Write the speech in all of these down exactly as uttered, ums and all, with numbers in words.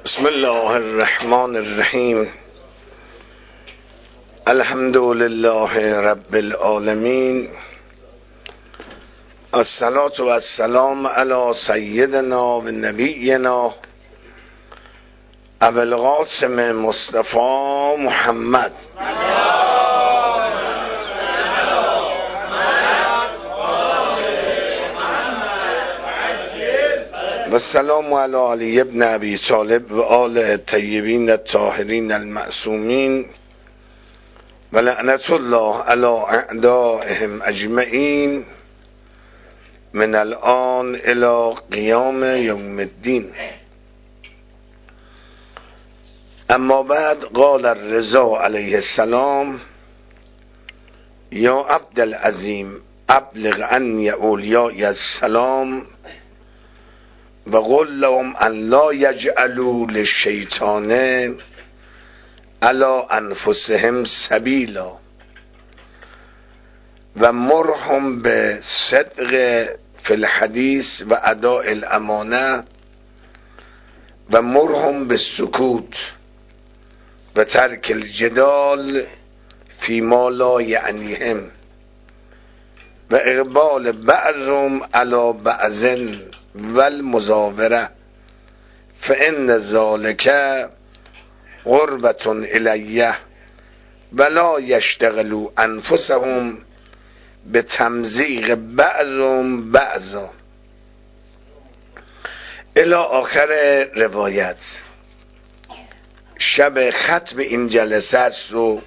بسم الله الرحمن الرحیم. الحمد لله رب العالمین. الصلاة و السلام علی سیدنا و نبینا ابو القاسم مصطفی محمد و السلام علی علی ابن ابی طالب و آل الطیبین الطاهرین المعصومین و لعنت الله علی اعدائهم اجمعین من الان الى قیام یوم الدین. اما بعد، قال الرضا علیه السلام: یا عبدالعظیم ابلغ عنی اولیای السلام و قل لهم ان لا یجعلوا للشیطان علی انفسهم سبیلا و مرهم به صدق فی الحدیث و اداء الامانه و مرهم به سکوت و ترک الجدال فی ما لا یعنیهم و اقبال بعضهم علی بعض و المزاوره فان ذلک قربة الیه ولا یشتغلوا انفسهم به تمزیق بعضهم بعضا الی آخر روایت. شب ختم این جلسه است و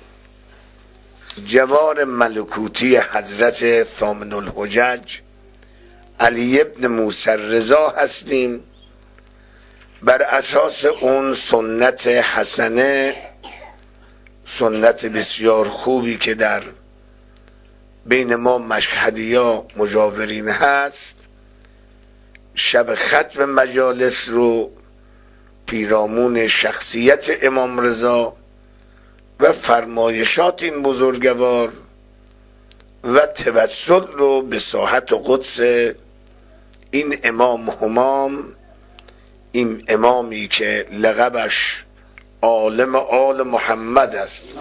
جوار ملکوتی حضرت ثامن الحجج علی ابن موسی رضا هستیم. بر اساس اون سنت حسنه، سنت بسیار خوبی که در بین ما مشهدیا مجاورین هست، شب ختم مجالس رو پیرامون شخصیت امام رضا و فرمایشات این بزرگوار و توسل رو به ساحت و قدس این امام همام، این امامی که لقبش عالم آل محمد است،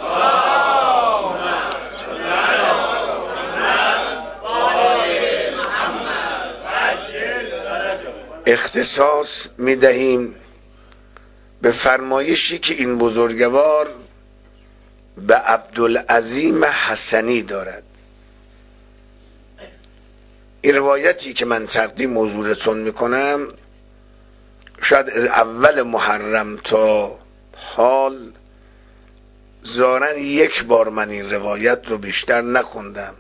اختصاص میدهیم به فرمایشی که این بزرگوار به عبدالعظیم حسنی دارد. این روایتی که من تقدیم حضورتون میکنم شاید از اول محرم تا حال ظاهراً یک بار من این روایت رو بیشتر نخوندم،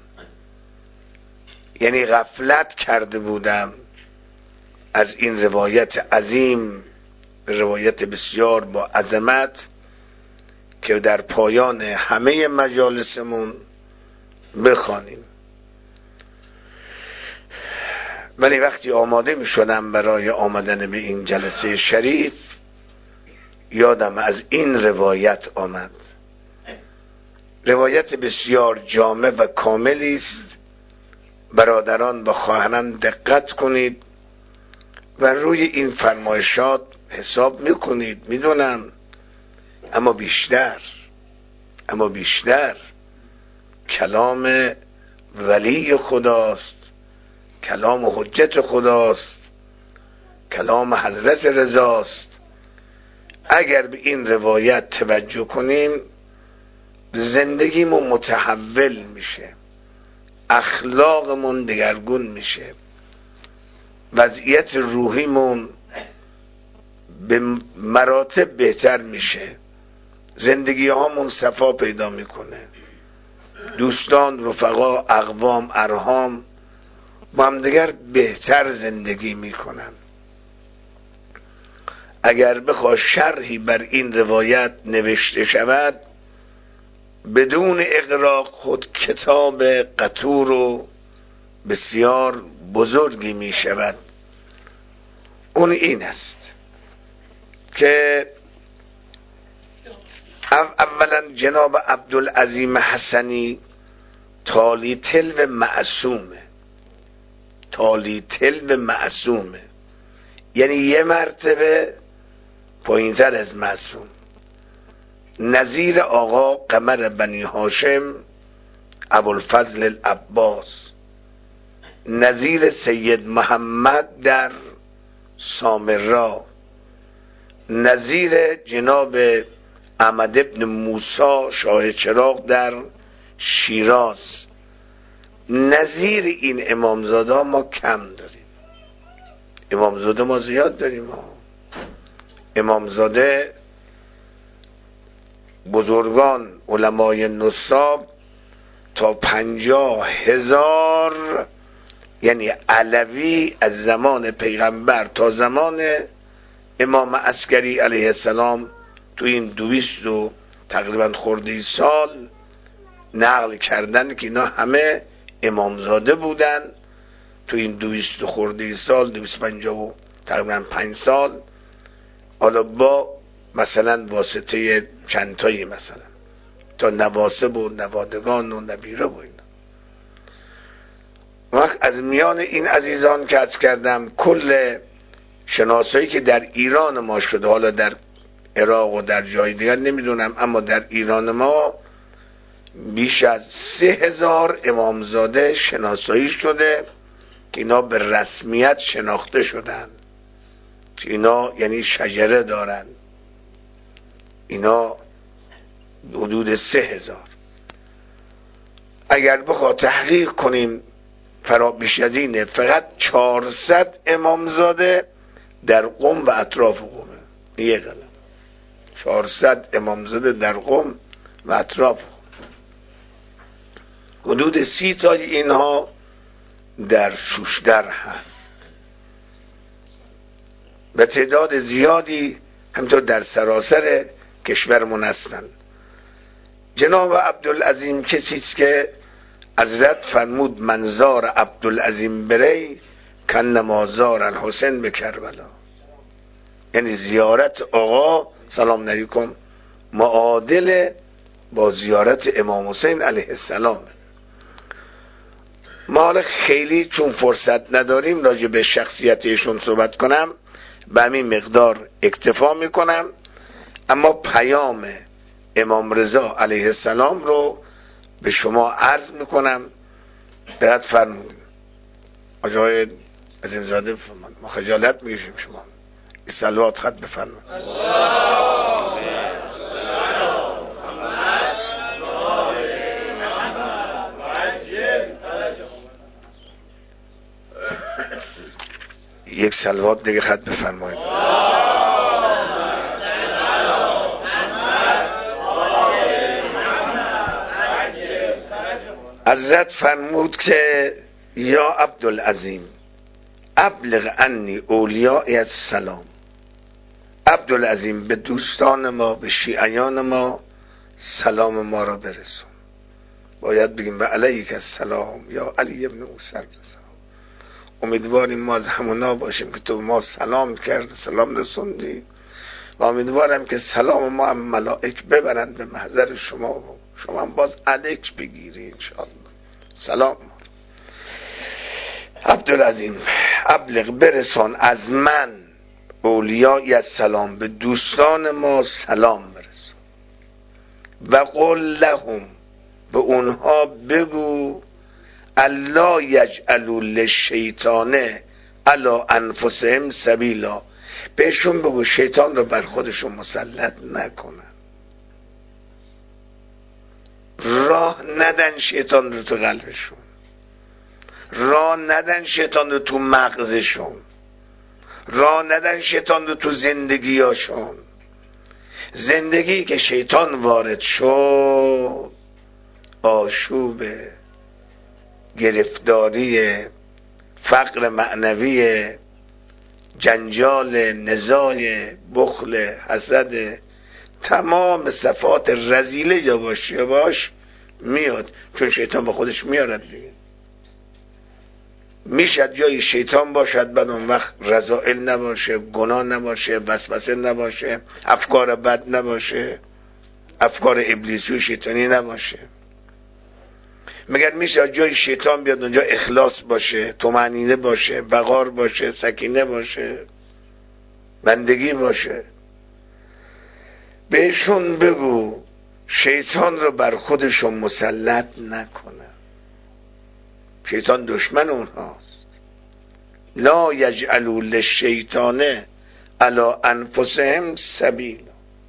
یعنی غفلت کرده بودم از این روایت عظیم، روایت بسیار با عظمت که در پایان همه مجالسمون بخوانیم. ولی وقتی آماده می شدم برای آمدن به این جلسه شریف، یادم از این روایت آمد. روایت بسیار جامع و کاملی است. برادران و خواهران دقت کنید و روی این فرمایشات حساب میکنید. میدونم، اما بیشتر اما بیشتر کلام ولی خداست، کلام حجت خداست، کلام حضرت رضاست. اگر به این روایت توجه کنیم، زندگیمون متحول میشه، اخلاقمون دگرگون میشه، وضعیت روحیمون به مراتب بهتر میشه، زندگی هامون صفا پیدا میکنه، دوستان، رفقا، اقوام، ارحام با هم دیگر بهتر زندگی میکنن. اگر بخواد شرحی بر این روایت نوشته شود، بدون اغراق خود کتاب قطور و بسیار بزرگی می شود. اون این است که اولا جناب عبدالعظیم حسنی تالی تلو معصومه، تالی تلو معصومه، یعنی یه مرتبه پایینتر از معصوم، نظیر آقا قمر بنی هاشم ابوالفضل العباس، نظیر سید محمد در سامرا، نظیر جناب احمد ابن موسی شاه چراغ در شیراز. نظیر این امامزاده ها ما کم داریم، امامزاده ما زیاد داریم. ما امامزاده بزرگان علمای نصاب تا پنجاه هزار، یعنی علوی از زمان پیغمبر تا زمان امام عسکری علیه السلام تو این دویست و تقریبا خورده سال نقل کردن که اینا همه امامزاده بودن. تو این دویست و خورده سال، دویست پنجاه و تقریبا پنج سال، حالا با مثلا واسطه چندتایی مثلا تا نواسب و نوادگان و نبیره و اینا. وقت از میان این عزیزان که عرض کردم کل شناسایی که در ایران ما شده، حالا در عراق و در جای دیگر نمیدونم، اما در ایران ما بیش از سه هزار امامزاده شناسایی شده که اینا به رسمیت شناخته شدن، که اینا یعنی شجره دارن. اینا حدود سه هزار. اگر بخواه تحقیق کنیم فرا بیش از اینه. فقط چهارصد امامزاده در قم و اطراف قمه. یه قلم چهارصد امامزاده در قم و اطراف قم. حدود سی تا اینها در شوشتر هست و تعداد زیادی همطور در سراسر کشورمون هستن. جناب عبدالعظیم کسیست که حضرت فرمود منظار عبدالعظیم بری کن نمازار الحسین به کربلا، یعنی زیارت آقا سلام علیکم معادل با زیارت امام حسین علیه السلام. ما حالا خیلی چون فرصت نداریم راجع به شخصیت ایشون صحبت کنم، به همین مقدار اکتفا میکنم. اما پیام امام رضا علیه السلام رو به شما عرض میکنم. دقت فرمودید آقای عظیمزاده، ما خجالت میکشیم شما این صلوات خط بفرمایید. یک صلوات دیگه خط بفرمایید. حضرت فرمود که یا عبدالعظیم ابلغ عنی اولیاء السلام. عبدالعظیم به دوستان ما، به شیعیان ما سلام ما را برسون. باید بگیم و علیک السلام یا علی ابن موسی الرضا. امیدواریم ما از همونا باشیم که تو ما سلام کرد، سلام رسوندی، و امیدوارم که سلام ما هم ملائک ببرند به محضر شما و شما هم باز علیک بگیری انشاءالله. سلام عبدالعظیم ابلغ برسان از من اولیای السلام، به دوستان ما سلام برسان. و قل لهم به اونها بگو الا یجعلوا للشیطان علی انفسهم سبیلا، بهشون بگو شیطان رو بر خودشون مسلط نکنن، راه ندن شیطان رو تو قلبشون، راه ندن شیطان رو تو مغزشون، راه ندن شیطان رو تو زندگیاشون. زندگی که شیطان وارد شد آشوب، گرفتاری، فقر معنوی، جنجال، نزاع، بخل، حسد، تمام صفات رذیله یا باش یا باش میاد، چون شیطان با خودش میارد دیگه. میشد جای شیطان باشد بعد اون وقت رذائل نباشه، گناه نباشه، وسوسه نباشه، افکار بد نباشه، افکار ابلیسی و شیطانی نباشه. مگر میشه جای شیطان بیاد اونجا اخلاص باشه، طمأنینه باشه، وقار باشه، سکینه باشه، بندگی باشه؟ بهشون بگو شیطان رو بر خودشون مسلط نکنن، شیطان دشمن اونهاست. لا یجعلوا للشیطان علی انفسهم سبیلا.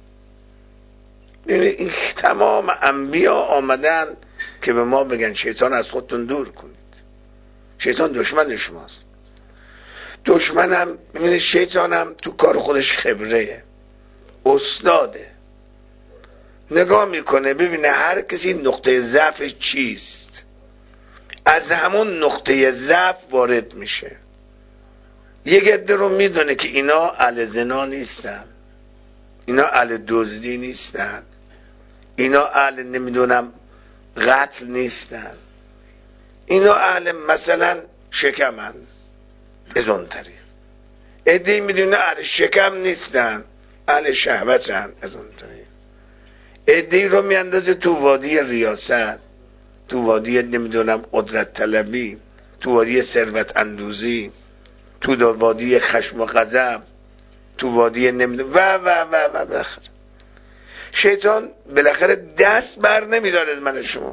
این تمام انبیا آمدن که به ما بگن شیطان از خودتون دور کنید، شیطان دشمن شماست. دشمنم میبینید شیطانم تو کار خودش خبره، استاده، نگاه میکنه ببینه هر کسی نقطه ضعف چیست، از همون نقطه ضعف وارد میشه. یک عده رو میدونه که اینا اهل زنا نیستن، اینا اهل دزدی نیستن، اینا اهل نمیدونم قتل نیستن، اینا اهل مثلا شکمن، از اون طریق. عده میدونه اهل شکم نیستن، اهل شهوتن، از اون طریق. عده رو میاندازه تو وادی ریاست، تو وادی نمیدونم قدرت طلبی، تو وادی ثروت اندوزی، تو وادی خشم و غضب، تو وادی نمیدونم و و و و بالاخره شیطان بالاخره دست بر نمیداره از من شما،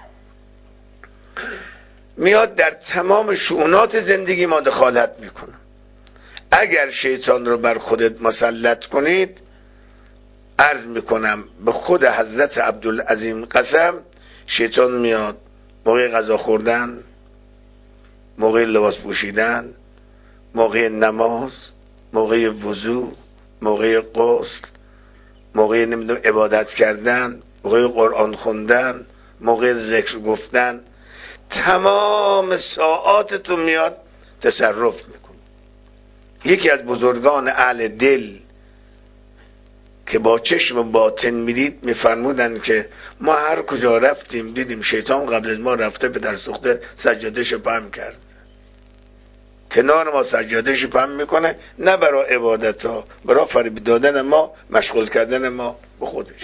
میاد در تمام شؤونات زندگی ما دخالت میکنه. اگر شیطان رو بر خودت مسلط کنید، عرض میکنم به خود حضرت عبدالعظیم قسم، شیطان میاد موقع غذا خوردن، موقع لباس پوشیدن، موقع نماز، موقع وضو، موقع غسل، موقع نمیدونم عبادت کردن، موقع قرآن خوندن، موقع ذکر گفتن، تمام ساعاتتون میاد تصرف میکنه. یکی از بزرگان اهل دل که با چشم باطن میدید میفرمودن که ما هر کجا رفتیم دیدیم شیطان قبل از ما رفته به در سوخته سجادهش پهن کرد، کنار ما سجادهش پهن میکنه، نه برای عبادت ها، برای فریب دادن ما، مشغول کردن ما به خودش.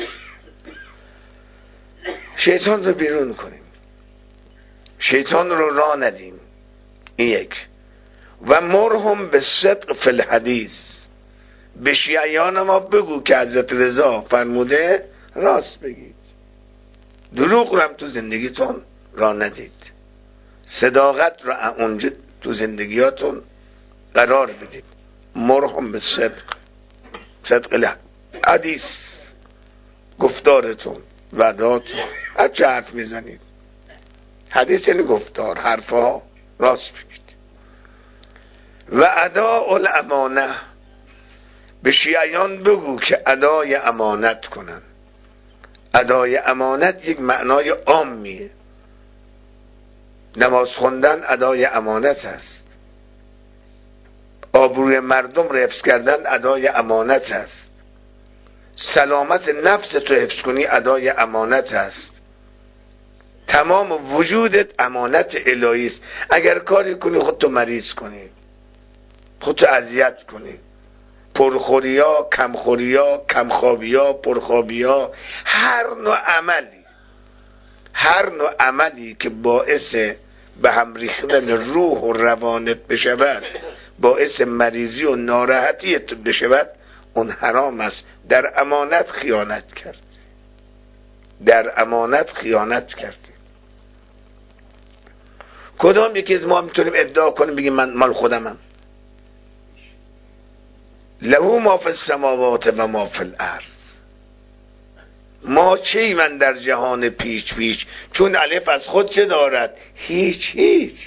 شیطان رو بیرون کنیم، شیطان رو راه ندیم. این یک. و مرهم به صدق فی الحدیث، به شیعیان ما بگو که حضرت رضا فرموده راست بگید، دروغ رو هم تو زندگیتون راه ندید، صداقت رو اونجا تو زندگیاتون قرار بدید. مرهم به صدق، صدق الحدیث، گفتارتون، وعداتون، هر چه حرف میزنید، حدیث یعنی گفتار، حرفها راست بگید. و اداء الامانه، به شیعیان بگو که ادای امانت کنن. ادای امانت یک معنای عامیه، نماز خوندن ادای امانت است، آبروی مردم رو حفظ کردن ادای امانت است، سلامت نفس تو حفظ کنی ادای امانت است، تمام وجودت امانت الهی است. اگر کاری کنی خودتو مریض کنی، خودتو اذیت کنی، پرخوریا، کمخوریا، کمخوابیا، پرخوابیا، هر نوع عملی، هر نوع عملی که باعث به هم ریختن روح و روانت بشود، باعث مریضی و ناراحتیت بشود، اون حرام است. در امانت خیانت کرد، در امانت خیانت کردی. کدام یکی از ما میتونیم ادعا کنیم بگیم من مال خودمم؟ له ما فی السماوات و ما فی الارض. ما چی من در جهان پیچ پیچ، چون الف از خود چه دارد؟ هیچ هیچ.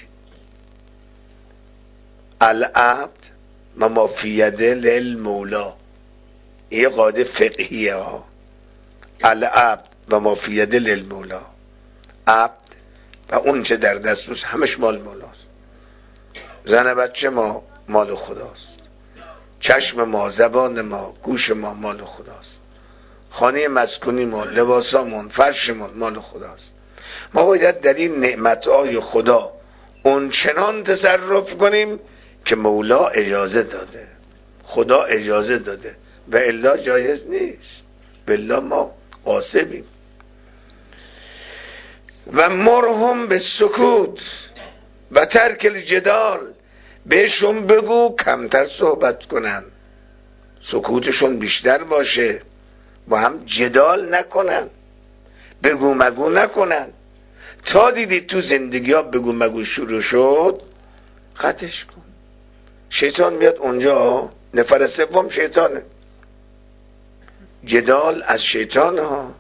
العبد و ما فی یده للمولا، یه قاعده فقهیه ها. العبد و ما فی یده للمولا، عبد و اون چه در دستوس همش مال مولاست. زن بچه ما مال خداست، چشم ما، زبان ما، گوش ما مال خداست، خانه مسکونی ما، لباسامون، فرشمون مال خداست. ما باید در این نعمتهای خدا اون چنان تصرف کنیم که مولا اجازه داده، خدا اجازه داده، و الا جایز نیست، بلا ما قاسبیم. و مرهم به سکوت و ترک الجدال، بهشون بگو کمتر صحبت کنن، سکوتشون بیشتر باشه، با هم جدال نکنن، بگو مگو نکنن. تا دیدی تو زندگی ها بگو مگو شروع شد، قطعش کن. شیطان میاد اونجا، نفر سوم شیطانه. جدال از شیطان ها.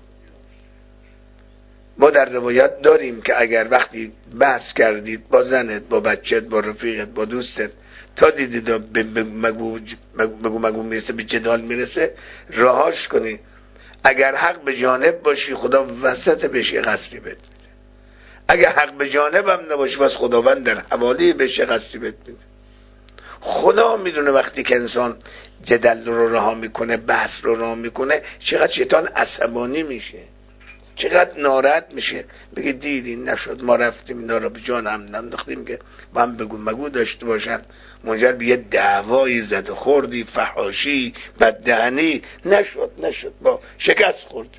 ما در روایت داریم که اگر وقتی بحث کردید با زنت، با بچت، با رفیقت، با دوستت، تا دیدید بگو مگو مگو میرسه، به جدال میرسه، رهاش کنی. اگر حق به جانب باشی، خدا وسط بهش قصری بهت میده. اگر حق به جانب هم نباشی، پس خداوند در حوالی بهش قصری بهت میده. خدا میدونه وقتی که انسان جدل رو رها میکنه، بحث رو رها میکنه، چقدر شیطان عصبانی میشه، چقدر ناراحت میشه. بگه دیدی نشد، ما رفتیم اینا رو به جان هم ننداختیم که با هم بگو مگو داشته باشن، منجر به یه دعوایی زد و خوردی، فحاشی، بددهنی، نشد نشد با شکست خوردیم.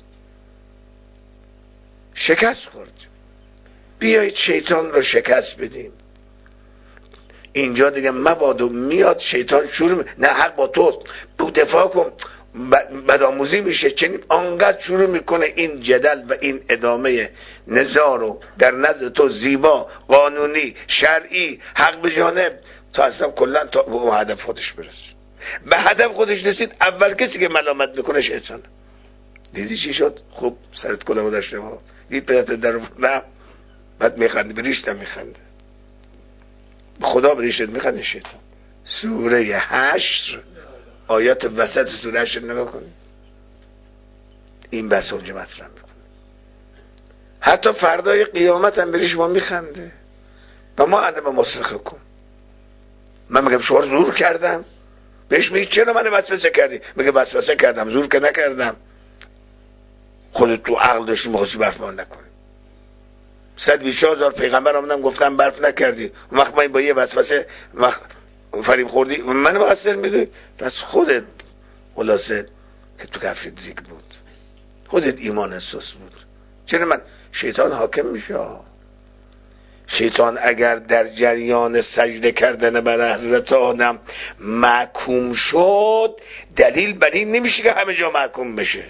شکست خوردیم. بیایید شیطان رو شکست بدیم. اینجا دیگه مبادا میاد شیطان شروع می... نه حق با توست، بو دفاع کن، بدآموزی میشه. چنین آنقدر شروع میکنه این جدل و این ادامه نزاع رو در نزد تو زیبا، قانونی، شرعی، حق به جانب، تا اصلا کلا تا به هدف خودش برسه. به هدف خودش رسید، اول کسی که ملامت میکنه شیطان. دیدی چی شد؟ خوب سرت کلاه داشته ها، دید پدرت در نه، بعد میخنده، بریشت میخنده، خدا بریشت میخنده شیطان. سوره هشت آیات وسط سوره هشت نگاه کنید، این بس اونجا مطرح میکنه. حتی فردای قیامت هم بری شما میخنده و ما عدم مصرخه کن. من میگم شما زور کردم، بهش میگی چرا من وسوسه کردی؟ میگه وسوسه کردم، زور که نکردم. خودت تو عقل داشتی میخواستی برف من نکنی. صد و بیست هزار پیغمبر آمدن گفتن برف نکردی، اون وقت من با یه وسوسه وقت فریب خوردی من مقصر میدونی؟ پس خودت خلاصه که تو کفت دیگ بود، خودت ایمان اساس بود. چرا من شیطان حاکم میشه؟ شیطان اگر در جریان سجده کردن بر حضرت آدم محکوم شد، دلیل بر این نمیشه که همه جا محکوم بشه.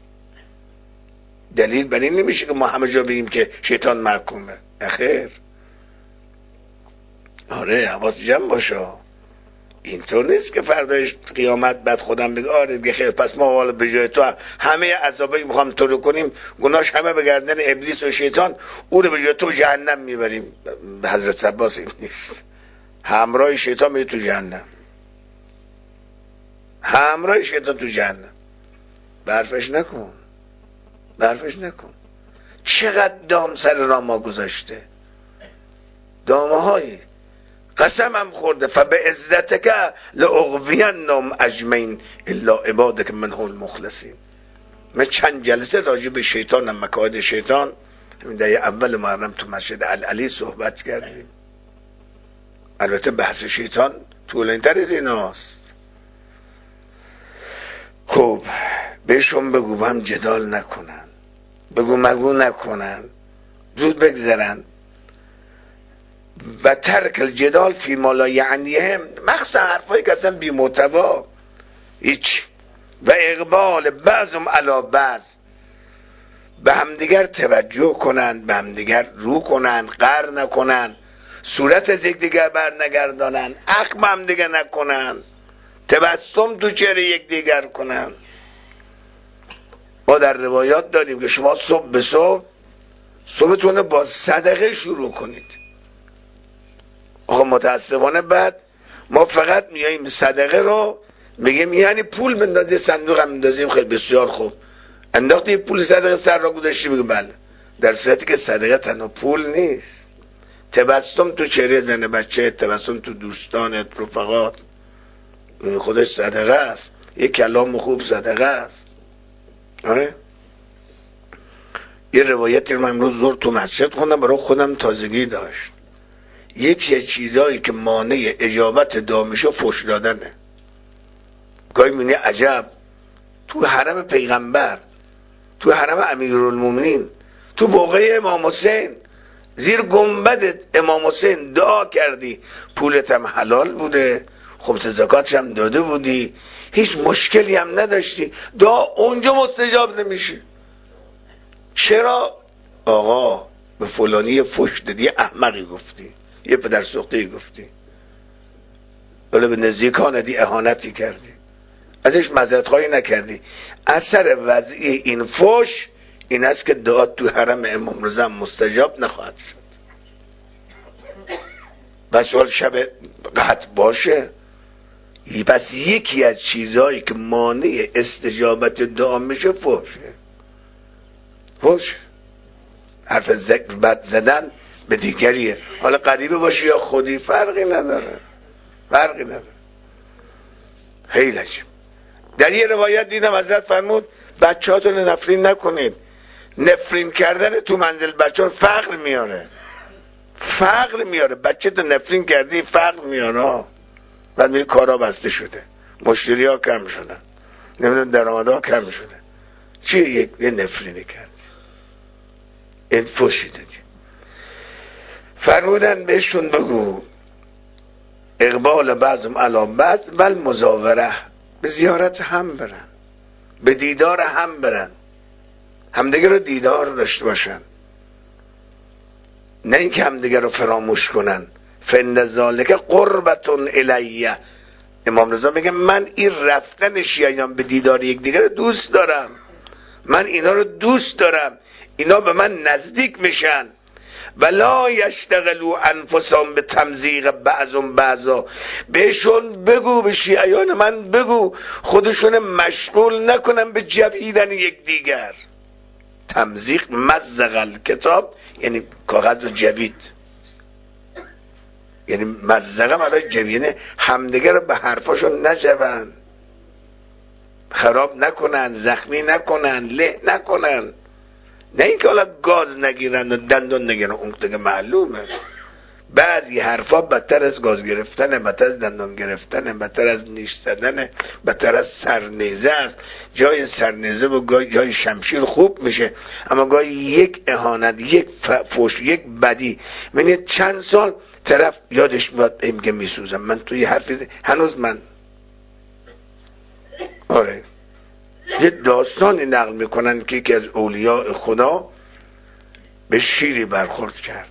دلیل بر این نمیشه که ما همه جا بگیم که شیطان محکومه. اخیر آره، حواس جمع باشه. اینطور نیست که فردایش قیامت بعد خودم بگه آره دیگه خیر، پس ما والا به جای تو همه عذابایی که میخوام تو رو کنیم، گناهش همه به گردن ابلیس و شیطان، او رو به جای تو جهنم میبریم. حضرت عباس این نیست، همراه شیطان میره تو جهنم، همراه شیطان تو جهنم. برفش نکن، برفش نکن. چقدر دام سر را ما گذاشته، دامه هایی قسمم خورده، فبعزتک لاغوینهم اجمعین الا عبادک منهم المخلصین. من چند جلسه راجع به شیطان و مکائد شیطان همین در اول محرم تو مسجد العلی صحبت کردیم. البته بحث شیطان طولانی‌تر از ایناست. خب بهشون بگو هم جدال نکنن، بگو مگو نکنن، زود بگذرن و ترک الجدال فی ما لا یعنیهم، مخصوصا حرفایی که اصلا بی محتوا هیچ، و اقبال بعضم علی بعض، به همدیگر توجه کنند، به همدیگر رو کنند، قهر نکنند، صورت از یکدیگر بر نگردانند، عقب همدیگر نکنند، تبسم تو چهره یکدیگر کنند. ما در روایات داریم که شما صبح به صبح صبحتون با صدقه شروع کنید. آقا متاسفانه بعد ما فقط میاییم صدقه رو میگیم یعنی پول بندازی صندوق هم بندازیم، خیلی بسیار خوب، انداختی پول صدقه سر را گذاشتی، بگو بله، در صورتی که صدقه تنها پول نیست. تبسم تو چهره زن بچه، تبسم تو دوستانت، رفقات، این خودش صدقه است. یک کلام خوب صدقه است. آره، یه روایتی رو من امروز زور تو مسجد خوندم، برای خودم تازگی داشت. یکی از چیزهایی که مانع اجابت دعا میشه فحش دادنه. گاهی میبینی عجب، تو حرم پیغمبر، تو حرم امیرالمومنین، تو بقعه امام حسین، زیر گنبد امام حسین دعا کردی، پولت هم حلال بوده، خمس زکاتش هم داده بودی، هیچ مشکلی هم نداشتی، دعا اونجا مستجاب نمیشه. چرا؟ آقا به فلانی یه فحش دادی، یه احمقی گفتی، یه پدر سوخته گفتی، ولی به نزدیکانت اهانتی کردی، ازش معذرت خواهی نکردی. اثر وضعی این فحش این است که دعا تو حرم امام رضا مستجاب نخواهد شد. بس حال شب قدر باشه. پس یکی از چیزهایی که مانع استجابت دعا میشه فحشه. فحش حرف بد زدن به دیگریه، حالا غریبه باشه یا خودی، فرقی نداره، فرقی نداره. خیلی عجیب. در یه روایت دیدم حضرت فرمود بچه‌هاتون نفرین نکنید، نفرین کردن تو منزل بچه‌ها فقر میاره، فقر میاره. بچه تو نفرین کردی فقر میاره، بعد میگه کارا بسته شده، مشتری ها کم شدن، نمیدونم درآمدها کم شده. چیه؟ یک یه نفرینی کردی، این فحشی دادی. فرمودن بهشون بگو اقبال بعضم علی بعض ول مزاوره، به زیارت هم برن، به دیدار هم برن، همدیگه رو دیدار داشته باشن، نه اینکه همدیگه رو فراموش کنن. فإن ذلک قربتون الیه. امام رضا میگه من این رفتن شیعیان به دیدار یکدیگر رو دوست دارم، من اینا رو دوست دارم، اینا به من نزدیک میشن. ولا یشتغلوا انفسهم به تمزیق بعضم بعضا. بهشون بگو، به شیعیان من بگو خودشون مشغول نکنن به جویدن یکدیگر. تمزیق مزق الکتاب یعنی کاغذ رو جوید، یعنی مزقه برای جوید، همدیگه رو به حرفاشون نجون، خراب نکنن، زخمی نکنن، له نکنن. نه اینکه حالا گاز نگیرن و دندون نگیرن، اون دیگه معلومه. بعضی حرفا بدتر از گاز گرفتنه، بدتر از دندان گرفتنه، بدتر از نیش زدنه، بدتر از سرنیزه است. جای سرنیزه و جای شمشیر خوب میشه، اما گاهی یک اهانت، یک فحش، یک بدی، من چند سال طرف یادش میاد میگه میسوزم. من توی حرفی هنوز من آره یه داستانی نقل میکنن که یکی از اولیاء خدا به شیری برخورد کرد،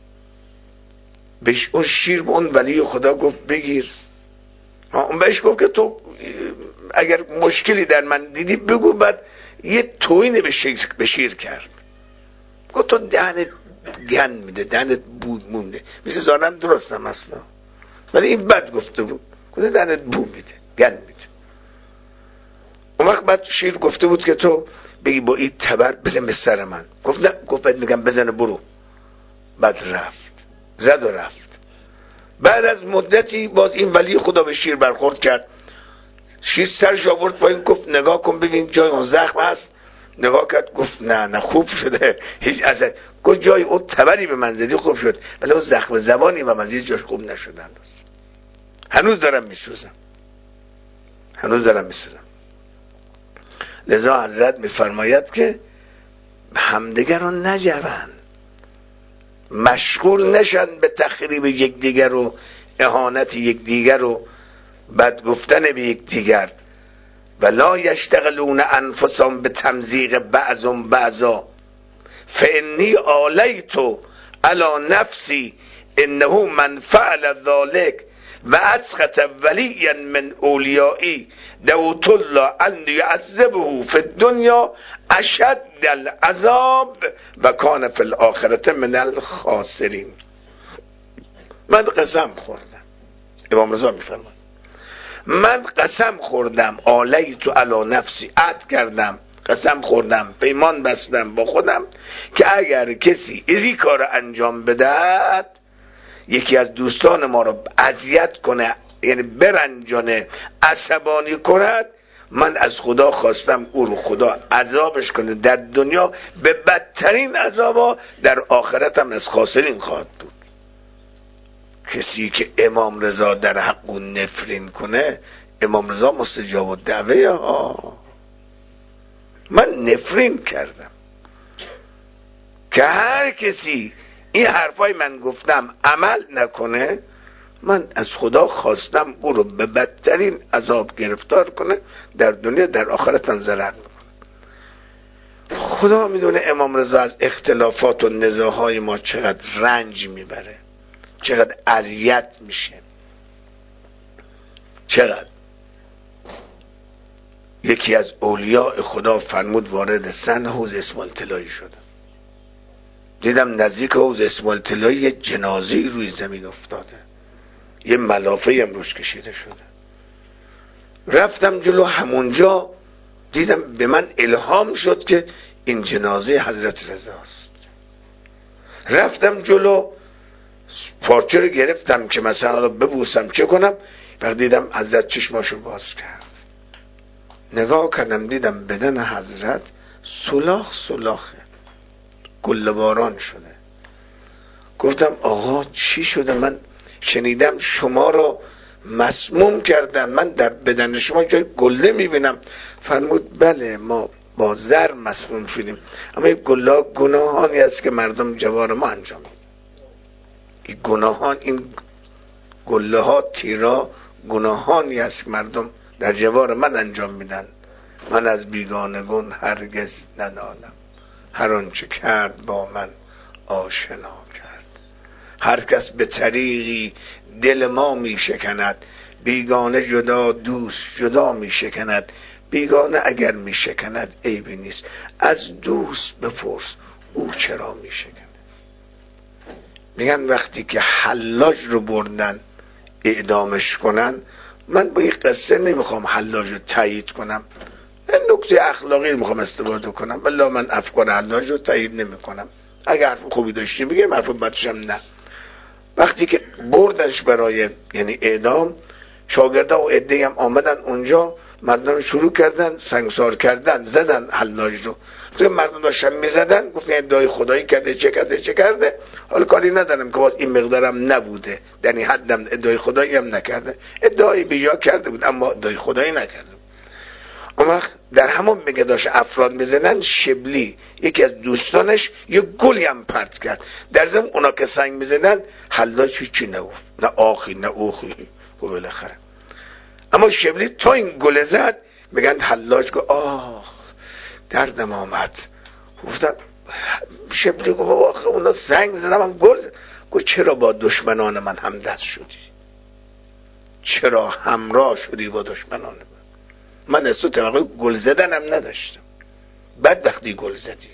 بهش اون شیر به اون ولی خدا گفت بگیر. اون بهش گفت که تو اگر مشکلی در من دیدی بگو. بعد یه توهین به شیر, به شیر کرد، گفت تو دهنت گن میده، دهنت بود مونده، مثل زانم درستم اصلا، ولی این بد گفته بود، گفت دهنت بو میده، گن میده. اون وقت بعد شیر گفته بود که تو بگی با این تبر بزن به سر من. گفت نه، گفت بعد میگم بزنه برو. بعد رفت، زد و رفت. بعد از مدتی باز این ولی خدا به شیر برخورد کرد، شیر سرش آورد پایین، گفت نگاه کن ببین جای اون زخم هست. نگاه کرد گفت نه نه خوب شده، هیچ اثر. گفت جای اون تبری به من زدی خوب شد، ولی اون زخم زبانی و مزید جاش خوب نشد. هنوز هنوز دارم میسوزم، هنوز دارم میسوزم. لذا حضرت میفرماید که همدیگر رو نجون، مشغول نشن به تخریب یکدیگر و اهانت یکدیگر و بد گفتن به یکدیگر. ولا یشتغلون انفسهم به تمزیق بعضم بعضا فانی آلیت علی نفسی انه من فعل ذلک و اسقط ولیا من اولیایی دعوت الله ان یعذبه فی الدنیا اشد العذاب و کان فی الاخرة من الخاسرین. من قسم خوردم، امام رضا میفرماید من قسم خوردم، آلیت علی نفسی، عهد کردم، قسم خوردم، پیمان بستم با خودم که اگر کسی ازی کار انجام بدهد، یکی از دوستان ما رو اذیت کنه، یعنی برنجانه، عصبانی کند، من از خدا خواستم او رو خدا عذابش کنه در دنیا به بدترین عذابا، در آخرت هم از خاسرین خواهد بود. کسی که امام رضا در حق او نفرین کنه، امام رضا مستجاب الدعوه ها. من نفرین کردم که هر کسی این حرفای من گفتم عمل نکنه، من از خدا خواستم او رو به بدترین عذاب گرفتار کنه، در دنیا در آخرت هم ضرر میکنه. خدا میدونه امام رضا از اختلافات و نزاعهای ما چقدر رنج میبره، چقدر اذیت میشه، چقدر. یکی از اولیاء خدا فرمود وارد سن حوض اسماعیل طلایی شدم، دیدم نزدیک حوض اسماعیل طلایی یه جنازه‌ای روی زمین افتاده، یه ملافه‌ای هم روش کشیده شده. رفتم جلو، همونجا دیدم به من الهام شد که این جنازه حضرت رضاست. رفتم جلو، پارچه رو گرفتم که مثلا ببوسم چه کنم، وقت دیدم حضرت چشماشو باز کرد، نگاه کردم دیدم بدن حضرت سولاخ سولاخه، گله باران شده. گفتم آقا چی شده؟ من شنیدم شما رو مسموم کردن، من در بدن شما جای گله میبینم. فرمود بله ما با زر مسموم شدیم، اما این گله گناهانی است که مردم جوار ما انجام میدن. این گناهان، این گله ها تیرا گناهانی است که مردم در جوار من انجام میدن. من از بیگانگان هرگز ننالم، هر آنچه کرد با من آشنا کرد. هر کس به طریقی دل ما می شکند، بیگانه جدا دوست جدا می شکند. بیگانه اگر می شکند عیبی نیست، از دوست بپرس او چرا می شکند. میگن وقتی که حلاج رو بردن اعدامش کنن، من با این قصه نمیخوام حلاج رو تایید کنم، نکته اخلاقی میخوام استفاده کنم، ولی من افکار حلاج رو تایید نمی کنم. اگر حرف خوبی داشتی بگیم، حرف بدش هم نه. وقتی که بردنش برای یعنی اعدام، شاگردا و عده‌ای هم آمدن اونجا، مردم شروع کردن سنگسار کردن، زدن حلاج رو. تو مردم داشتن میزدن، گفتن ادعای خدایی کرده، چه کرده چه کرده. حالا کاری ندارم که باز این مقدارم نبوده، در این حدم ادعای خدایی هم نکرده، ادعای بیجا کرده بود اما ادعای خدایی نکرده. اون وقت در همون میگه داشت افراد میزنن، شبلی یکی از دوستانش یه گلی هم پرت کرد، در ضمن اونا که سنگ میزنن حلاج هیچی نگفت، نه آخی نه اوخی. خب بالاخره اما شبلی تا این گل زد، میگن حلاج گفت آخ دردم آمد. گفتم شبلی گفت آخه اونا سنگ زدن من گل زد. گفت چرا با دشمنان من همدست شدی؟ چرا همراه شدی با دشمنان من؟ من از تو توقع گل زدنم نداشتم، بعد وقتی گل زدی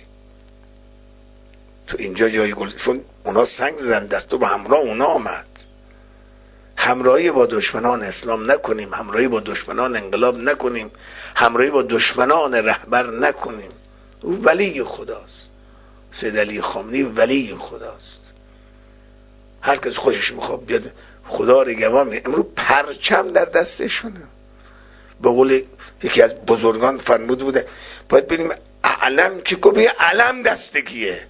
تو اینجا جای گل، چون اونا سنگ زدن دست تو به همراه اونا آمد. همراهی با دشمنان اسلام نکنیم، همراهی با دشمنان انقلاب نکنیم، همراهی با دشمنان رهبر نکنیم. او ولی خداست، سید علی خامنه‌ای ولی خداست. هر کس خوشش میخواد بیاد خدا رو گواه میگه. امروز پرچم در دستشونه. به قول یکی از بزرگان فرموده بوده باید بریم علم که کبی علم دست کیه.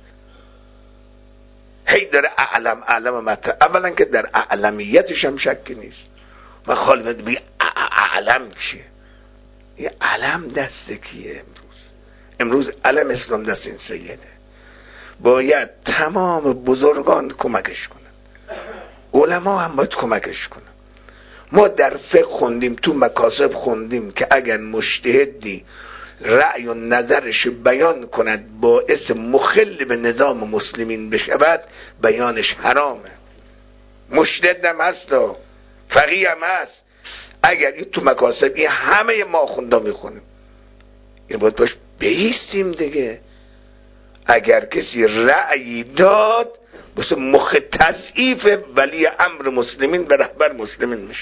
هی داره علم علم مطرح. اولا که در علمیتش هم شکی نیست، من خالی من بگی علم کیه، یه علم دست کیه. امروز امروز علم اسلام دست این سیده. باید تمام بزرگان کمکش کنن، علما هم باید کمکش کنن. ما در فقه خوندیم، تو مکاسب خوندیم که اگر مجتهدی رأی و نظرش بیان کند باعث مخل به نظام مسلمین بشود، بیانش حرامه. مجتهد هم هست و فقیه هم هست. اگر این تو مکاسب این همه ما خوندا میخونیم، این باید باش بیستیم دیگه. اگر کسی رأی داد بس مخ تضعیف ولی امر مسلمین و رهبر مسلمین میشه،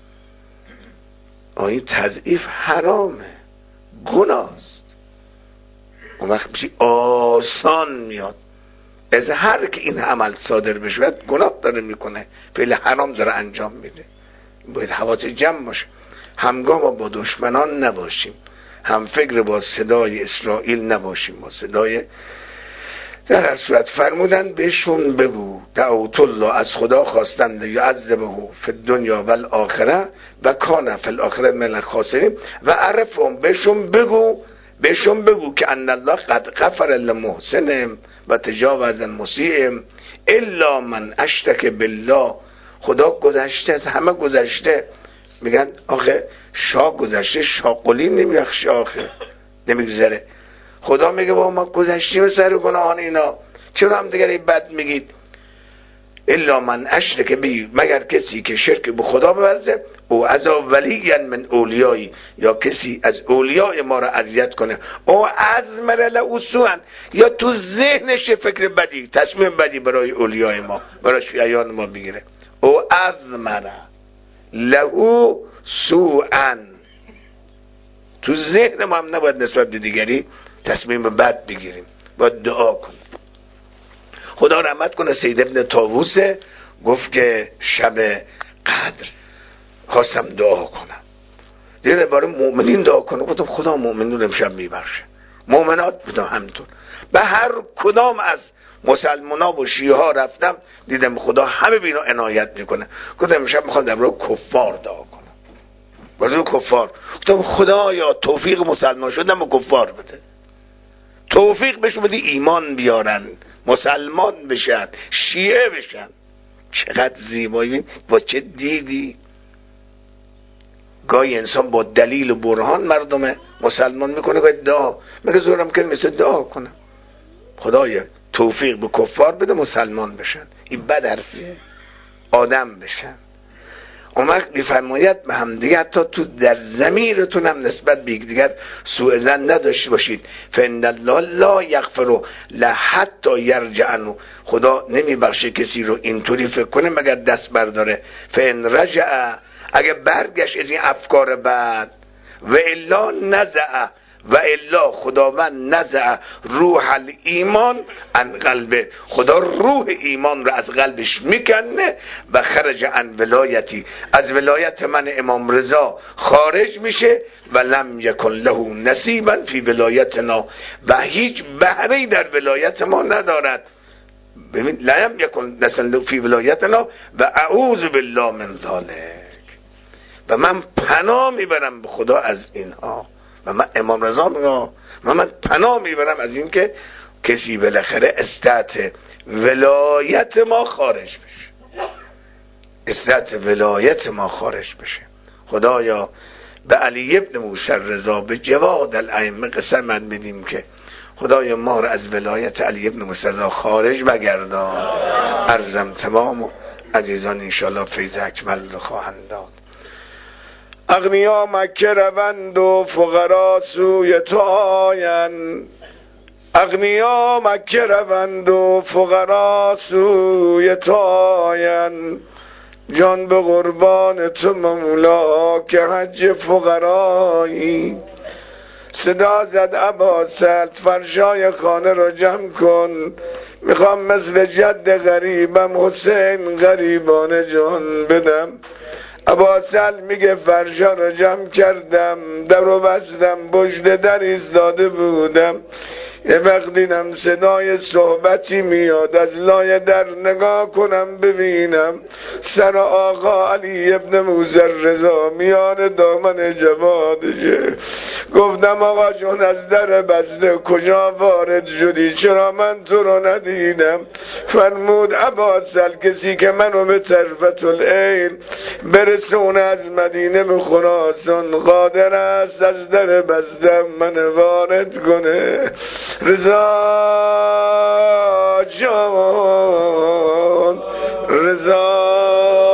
این تضعیف حرامه، گناست. اون وقت میشه آسان میاد از هر که این عمل صادر بشه گناه داره میکنه، فعل حرام داره انجام میده. باید حواس جمع باشه، همگام با دشمنان نباشیم، هم فکر با صدای اسرائیل نباشیم، با صدای. در هر صورت فرمودن بهشون بگو دعوت الله، از خدا خواستند یعذبه فی الدنیا و الاخره و کان فی الاخره من الخاسرین و عرفهم، بهشون بگو بهشون بگو که ان الله قد غفر للمحسن و تجاوز المسیء الا من اشرک بالله خدا گذشته از همه گذشته. میگن آخه شاه گذشته شاقلی نمیخشه، آخه نمیگذره. خدا میگه با ما گذشتیم سر گناهان اینا، چرا هم دیگری بد میگید؟ الا من اشرک بی، مگر کسی که شرک به خدا بورزه، او عذا ولی من اولیایی، یا کسی از اولیای ما را اذیت کنه، او ازمر له سوءا، یا تو ذهنش فکر بدی تصمیم بدی برای اولیای ما برای شیعیان ما بگیره. او ازمر له سوءا، تو ذهن ما هم نباید نسبت به دیگری تصمیم بد بگیریم، باید دعا کنیم. خدا رحمت کنه سید ابن طاووس گفت که شب قدر خواستم دعا کنم، دیگه برای مؤمنین دعا کنم، گفتم خدا مؤمنین امشب میبخشه، مؤمنات بودم همینطور. به هر کدام از مسلمانا و شیعه ها رفتم دیدم خدا همه بینا عنایت میکنه. گفتم امشب میخوام در برای کفار دعا کنم، برای کفار. گفتم خدا یا توفیق مسلمان شدم و کفار بده، توفیق بهشون بدی ایمان بیارن، مسلمان بشن، شیعه بشن. چقدر زیبایی، با چه دیدی. گاهی انسان با دلیل و برهان مردم مسلمان میکنه، گاهی دعا مگه زورم کنه مثل دعا کنم خدایا توفیق به کفار بده مسلمان بشن. این بد حرفیه، آدم بشن. اون وقت میفرماید به هم دیگه حتی تو در ضمیرتون هم نسبت به دیگر سوء ظن نداشته باشید. فإن الله لا یغفر حتی یرجع، خدا نمیبخشه کسی رو اینطوری فکر کنه مگر دست برداره. فإن رجع، اگه برگشت از این افکار بد، و الا نزع، و الا خداوند نزع روح الایمان عن قلبه، خدا روح ایمان رو از قلبش میکنه و خرج عن ولایتی، از ولایت من امام رضا خارج میشه. و لم یکن له نصیبا فی ولایتنا، و هیچ بهره‌ای در ولایت ما ندارد. ببین لم یکن نصیبا فی ولایتنا و اعوذ بالله من ذلک، و من پناه میبرم به خدا از اینها. و من امام رضا میگم و من پناه میبرم از این که کسی بالاخره استعت ولایت ما خارج بشه، استعت ولایت ما خارج بشه. خدایا به علی ابن موسی رضا به جواد الائمه قسمت بدیم که خدایا ما را از ولایت علی ابن موسی رضا خارج بگردان. عرضم تمام، عزیزان انشاءالله فیض اکمل رو خواهند داد. اغنیا مکه روند و فقرا سوی تو آیند، اغنیا مکه روند و فقرا سوی تو آیند، جان به قربان تو مولا که حج فقرایی. صدا زد ابا سلط فرشای خانه رو جمع کن، میخوام مثل جد غریبم حسین غریبانه جان بدم. ابا سل میگه فرشا رو جمع کردم، در رو بستم پشت در ایستاده بودم، یه وقت دیدم صدای صحبتی میاد، از لای در نگاه کنم ببینم سر آقا علی ابن موسی رضا میان دامن جوادشه. گفتم آقا جون از در بسته کجا وارد شدی، چرا من تو رو ندیدم؟ فرمود ابا سل کسی که منو به طرفت العین برسونه از مدینه به خراسان قادر است از در بستم من وارد کنه. رضا جان رضا